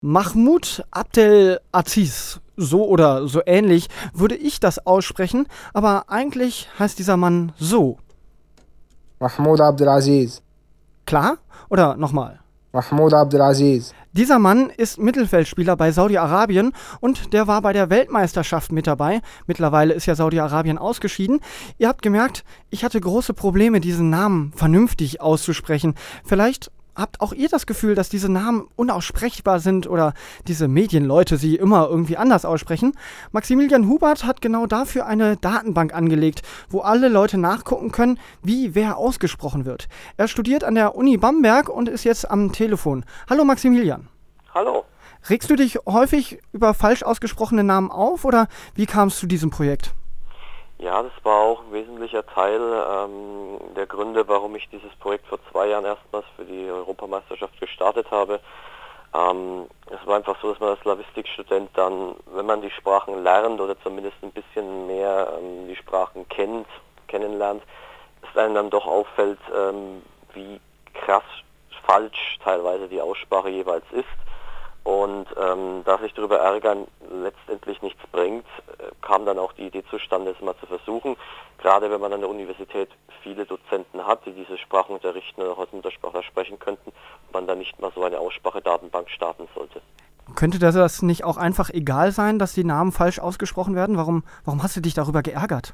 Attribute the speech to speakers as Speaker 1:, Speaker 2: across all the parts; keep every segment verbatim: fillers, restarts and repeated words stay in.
Speaker 1: Mahmoud Abdel Aziz, so oder so ähnlich würde ich das aussprechen, aber eigentlich heißt dieser Mann so.
Speaker 2: Mahmoud Abdelaziz.
Speaker 1: Klar? Oder nochmal?
Speaker 2: Mahmoud Abdelaziz.
Speaker 1: Dieser Mann ist Mittelfeldspieler bei Saudi-Arabien und der war bei der Weltmeisterschaft mit dabei. Mittlerweile ist ja Saudi-Arabien ausgeschieden. Ihr habt gemerkt, ich hatte große Probleme, diesen Namen vernünftig auszusprechen. Vielleicht habt auch ihr das Gefühl, dass diese Namen unaussprechbar sind oder diese Medienleute sie immer irgendwie anders aussprechen? Maximilian Hubert hat genau dafür eine Datenbank angelegt, wo alle Leute nachgucken können, wie wer ausgesprochen wird. Er studiert an der Uni Bamberg und ist jetzt am Telefon. Hallo Maximilian.
Speaker 3: Hallo.
Speaker 1: Regst du dich häufig über falsch ausgesprochene Namen auf oder wie kam es zu diesem Projekt?
Speaker 3: Ja, das war auch ein wesentlicher Teil ähm, der Gründe, warum ich dieses Projekt vor zwei Jahren erstmals für die Europameisterschaft gestartet habe. Ähm, es war einfach so, dass man als Slawistikstudent dann, wenn man die Sprachen lernt oder zumindest ein bisschen mehr ähm, die Sprachen kennt, kennenlernt, es einem dann doch auffällt, ähm, wie krass falsch teilweise die Aussprache jeweils ist. Und ähm, da sich darüber ärgern letztendlich nichts bringt, äh, kam dann auch die Idee zustande, es mal zu versuchen. Gerade wenn man an der Universität viele Dozenten hat, die diese Sprachen unterrichten oder auch als Muttersprachler sprechen könnten, man dann nicht mal so eine Aussprachedatenbank starten sollte.
Speaker 1: Könnte das nicht auch einfach egal sein, dass die Namen falsch ausgesprochen werden? Warum, warum hast du dich darüber geärgert?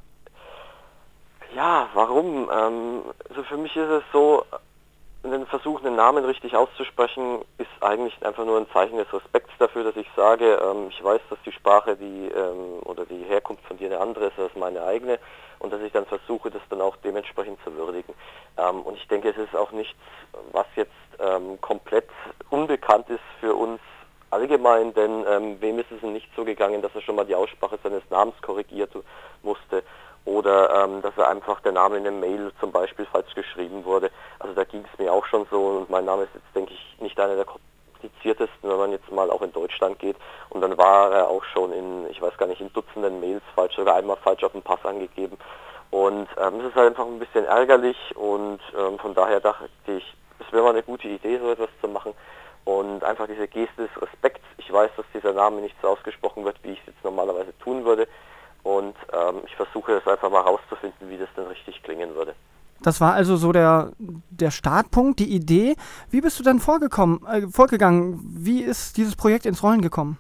Speaker 3: Ja, warum? Ähm, also für mich ist es so, den Versuch, einen Namen richtig auszusprechen, ist eigentlich einfach nur ein Zeichen des Respekts dafür, dass ich sage, ähm, ich weiß, dass die Sprache die ähm, oder die Herkunft von dir eine andere ist als meine eigene und dass ich dann versuche, das dann auch dementsprechend zu würdigen. Ähm, und ich denke, es ist auch nichts, was jetzt ähm, komplett unbekannt ist für uns allgemein, denn ähm, wem ist es denn nicht so gegangen, dass er schon mal die Aussprache seines Namens korrigiert musste? Oder ähm, dass er einfach der Name in der Mail zum Beispiel falsch geschrieben wurde. Also da ging es mir auch schon so und mein Name ist jetzt, denke ich, nicht einer der kompliziertesten, wenn man jetzt mal auch in Deutschland geht. Und dann war er auch schon in, ich weiß gar nicht, in Dutzenden Mails falsch, sogar einmal falsch auf dem Pass angegeben. Und ähm, es ist halt einfach ein bisschen ärgerlich und ähm, von daher dachte ich, es wäre mal eine gute Idee, so etwas zu machen. Und einfach diese Geste des Respekts. Ich weiß, dass dieser Name nicht so ausgesprochen wird, wie ich es jetzt normalerweise tun würde. Und ähm, ich versuche es einfach mal rauszufinden, wie das denn richtig klingen würde.
Speaker 1: Das war also so der, der Startpunkt, die Idee. Wie bist du dann vorgekommen, äh, vorgegangen? Wie ist dieses Projekt ins Rollen gekommen?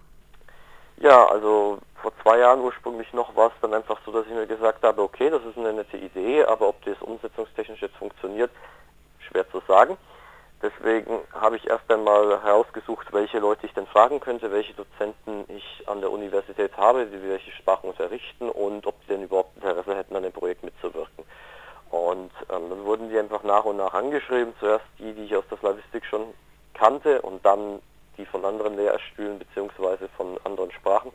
Speaker 3: Ja, also vor zwei Jahren ursprünglich noch war es dann einfach so, dass ich mir gesagt habe, okay, das ist eine nette Idee, aber ob das umsetzungstechnisch jetzt funktioniert, schwer zu sagen. Deswegen habe ich erst einmal herausgesucht, welche Leute ich denn fragen könnte, welche Dozenten ich an der Universität habe, die welche Sprachen unterrichten und ob die denn überhaupt Interesse hätten, an dem Projekt mitzuwirken. Und ähm, dann wurden die einfach nach und nach angeschrieben, zuerst die, die ich aus der Slawistik schon kannte und dann die von anderen Lehrstühlen bzw. von anderen Sprachen.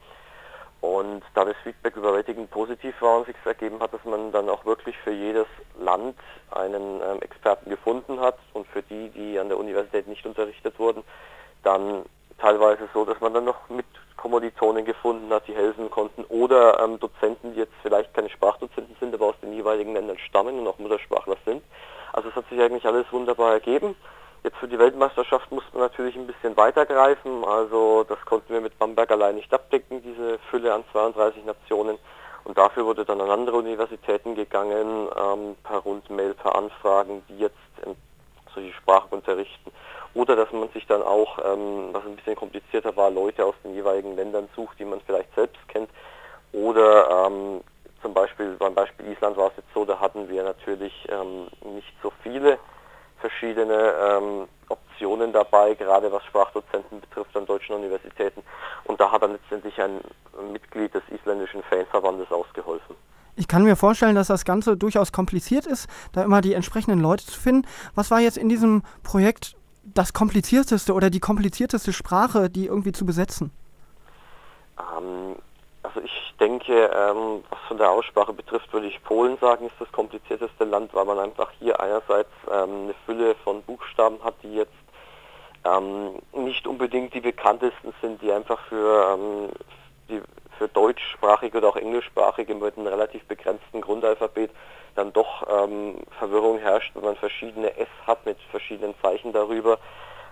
Speaker 3: Und da das Feedback überwältigend positiv war und sich ergeben hat, dass man dann auch wirklich für jedes Land einen ähm, Experten gefunden hat und für die, die an der Universität nicht unterrichtet wurden, dann teilweise so, dass man dann noch mit Kommilitonen gefunden hat, die helfen konnten oder ähm, Dozenten, die jetzt vielleicht keine Sprachdozenten sind, aber aus den jeweiligen Ländern stammen und auch Muttersprachler sind. Also es hat sich eigentlich alles wunderbar ergeben. Jetzt für die Weltmeisterschaft mussten wir natürlich ein bisschen weitergreifen, also das konnten wir mit Bamberg allein nicht abdecken, diese Fülle an zweiunddreißig Nationen. Und dafür wurde dann an andere Universitäten gegangen, ähm, per Rundmail, per Anfragen, die jetzt ähm, solche Sprachen unterrichten. Oder dass man sich dann auch, ähm, was ein bisschen komplizierter war, Leute aus den jeweiligen Ländern sucht, die man vielleicht selbst kennt. Oder ähm, zum Beispiel, beim Beispiel Island war es jetzt so, da hatten wir natürlich ähm, nicht so viele verschiedene ähm, Optionen dabei, gerade was Sprachdozenten betrifft an deutschen Universitäten. Und da hat dann letztendlich ein Mitglied des isländischen Fanverbandes ausgeholfen.
Speaker 1: Ich kann mir vorstellen, dass das Ganze durchaus kompliziert ist, da immer die entsprechenden Leute zu finden. Was war jetzt in diesem Projekt das komplizierteste oder die komplizierteste Sprache, die irgendwie zu besetzen?
Speaker 3: Ähm, also ich denke, ähm, was von der Aussprache betrifft, würde ich Polen sagen, ist das komplizierteste Land, weil man einfach hier einerseits ähm, eine Fülle von Buchstaben hat, die jetzt ähm, nicht unbedingt die bekanntesten sind, die einfach für, ähm, die, für deutschsprachige oder auch englischsprachige mit einem relativ begrenzten Grundalphabet dann doch ähm, Verwirrung herrscht, wenn man verschiedene S hat mit verschiedenen Zeichen darüber.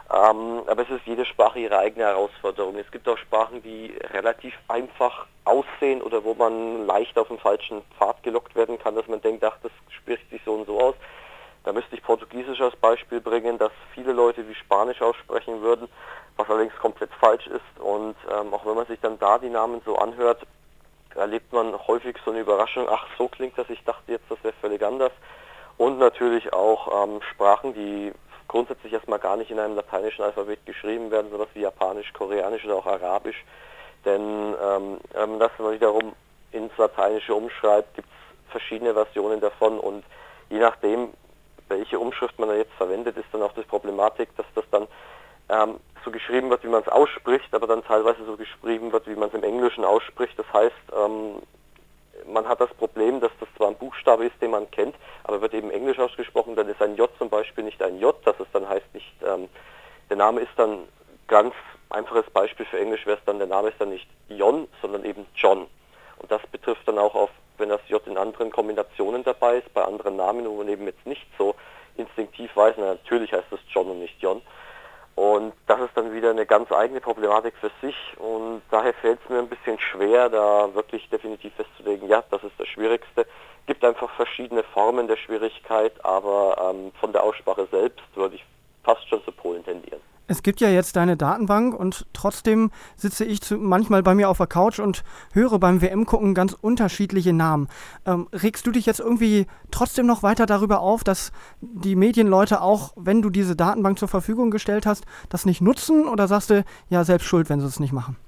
Speaker 3: Ähm, aber es ist jede Sprache ihre eigene Herausforderung. Es gibt auch Sprachen, die relativ einfach aussehen oder wo man leicht auf den falschen Pfad gelockt werden kann, dass man denkt, ach, das spricht sich so und so aus. Da müsste ich Portugiesisch als Beispiel bringen, dass viele Leute wie Spanisch aussprechen würden, was allerdings komplett falsch ist. Und ähm, auch wenn man sich dann da die Namen so anhört, erlebt man häufig so eine Überraschung, ach, so klingt das, ich dachte jetzt, das wäre völlig anders. Und natürlich auch ähm, Sprachen, die grundsätzlich erstmal gar nicht in einem lateinischen Alphabet geschrieben werden, sowas wie Japanisch, Koreanisch oder auch Arabisch. Denn ähm, wenn man das dann wiederum ins Lateinische umschreibt, gibt es verschiedene Versionen davon und je nachdem, welche Umschrift man da jetzt verwendet, ist dann auch die Problematik, dass das dann ähm, so geschrieben wird, wie man es ausspricht, aber dann teilweise so geschrieben wird, wie man es im Englischen ausspricht. Das heißt, ähm, man hat das Problem, dass das zwar ein Buchstabe ist, den man kennt, aber wird eben Englisch ausgesprochen, dann ist ein J zum Beispiel nicht ein J, dass es dann heißt nicht, ähm, der Name ist dann, ganz einfaches Beispiel für Englisch wäre es dann, der Name ist dann nicht Jon, sondern eben John. Und das betrifft dann auch auf, wenn das J in anderen Kombinationen dabei ist, bei anderen Namen, wo man eben jetzt nicht so instinktiv weiß, na, natürlich heißt es John und nicht Jon. Und das ist dann wieder eine ganz eigene Problematik für sich und daher fällt es mir ein bisschen schwer, da wirklich definitiv festzulegen, ja, das ist das Schwierigste. Es gibt einfach verschiedene Formen der Schwierigkeit, aber ähm, von der Aussprache selbst würde ich fast schon zu Polen tendieren.
Speaker 1: Es gibt ja jetzt deine Datenbank und trotzdem sitze ich zu, manchmal bei mir auf der Couch und höre beim W M-Gucken ganz unterschiedliche Namen. Ähm, regst du dich jetzt irgendwie trotzdem noch weiter darüber auf, dass die Medienleute auch, wenn du diese Datenbank zur Verfügung gestellt hast, das nicht nutzen oder sagst du, ja, selbst schuld, wenn sie es nicht machen?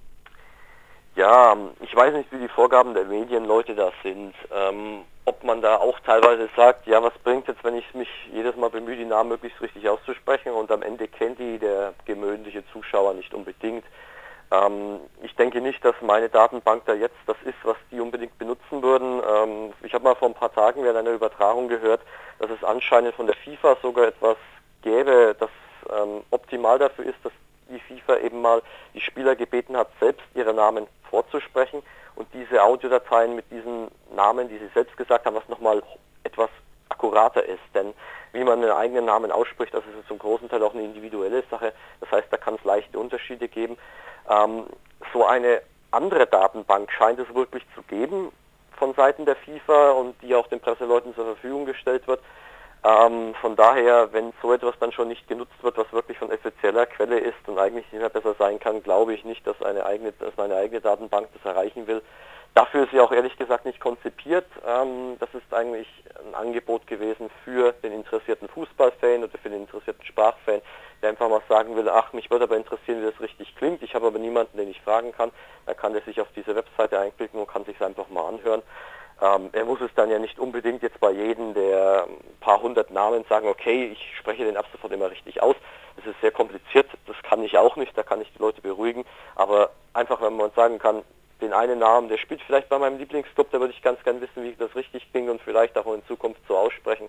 Speaker 3: Ja, ich weiß nicht, wie die Vorgaben der Medienleute da sind. Ähm, ob man da auch teilweise sagt, ja, was bringt jetzt, wenn ich mich jedes Mal bemühe, die Namen möglichst richtig auszusprechen und am Ende kennt die der gewöhnliche Zuschauer nicht unbedingt. Ähm, ich denke nicht, dass meine Datenbank da jetzt das ist, was die unbedingt benutzen würden. Ähm, ich habe mal vor ein paar Tagen während einer Übertragung gehört, dass es anscheinend von der FIFA sogar etwas gäbe, das ähm, optimal dafür ist, dass die FIFA eben mal die Spieler gebeten hat, selbst ihre Namen vorzusprechen und diese Audiodateien mit diesen Namen, die sie selbst gesagt haben, was nochmal etwas akkurater ist. Denn wie man einen eigenen Namen ausspricht, das ist zum großen Teil auch eine individuelle Sache. Das heißt, da kann es leichte Unterschiede geben. Ähm, so eine andere Datenbank scheint es wirklich zu geben von Seiten der FIFA und die auch den Presseleuten zur Verfügung gestellt wird. Ähm, von daher, wenn so etwas dann schon nicht genutzt wird, was wirklich von offizieller Quelle ist und eigentlich nicht mehr besser sein kann, glaube ich nicht, dass eine eigene, dass meine eigene Datenbank das erreichen will. Dafür ist sie auch ehrlich gesagt nicht konzipiert. Ähm, das ist eigentlich ein Angebot gewesen für den interessierten Fußballfan oder für den interessierten Sprachfan, der einfach mal sagen will, ach, mich würde aber interessieren, wie das richtig klingt. Ich habe aber niemanden, den ich fragen kann. Dann kann er sich auf diese Webseite einklicken und kann sich einfach mal anhören. Ähm, er muss es dann ja nicht unbedingt jetzt bei jedem der ein paar hundert Namen sagen, okay, ich spreche den ab sofort immer richtig aus. Das ist sehr kompliziert, das kann ich auch nicht, da kann ich die Leute beruhigen. Aber einfach, wenn man sagen kann, den einen Namen, der spielt vielleicht bei meinem Lieblingsclub, da würde ich ganz gern wissen, wie das richtig klingt und vielleicht auch in Zukunft so aussprechen.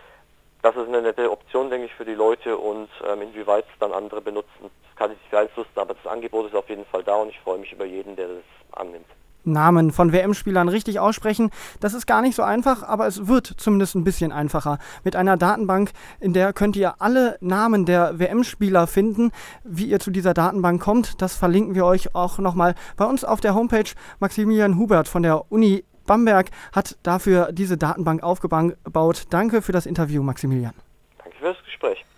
Speaker 3: Das ist eine nette Option, denke ich, für die Leute und ähm, inwieweit es dann andere benutzen, das kann ich nicht beeinflussen, aber das Angebot ist auf jeden Fall da und ich freue mich über jeden, der das annimmt.
Speaker 1: Namen von W M-Spielern richtig aussprechen, das ist gar nicht so einfach, aber es wird zumindest ein bisschen einfacher. Mit einer Datenbank, in der könnt ihr alle Namen der W M-Spieler finden. Wie ihr zu dieser Datenbank kommt, das verlinken wir euch auch nochmal bei uns auf der Homepage. Maximilian Hubert von der Uni Bamberg hat dafür diese Datenbank aufgebaut. Danke für das Interview, Maximilian.
Speaker 3: Danke für das Gespräch.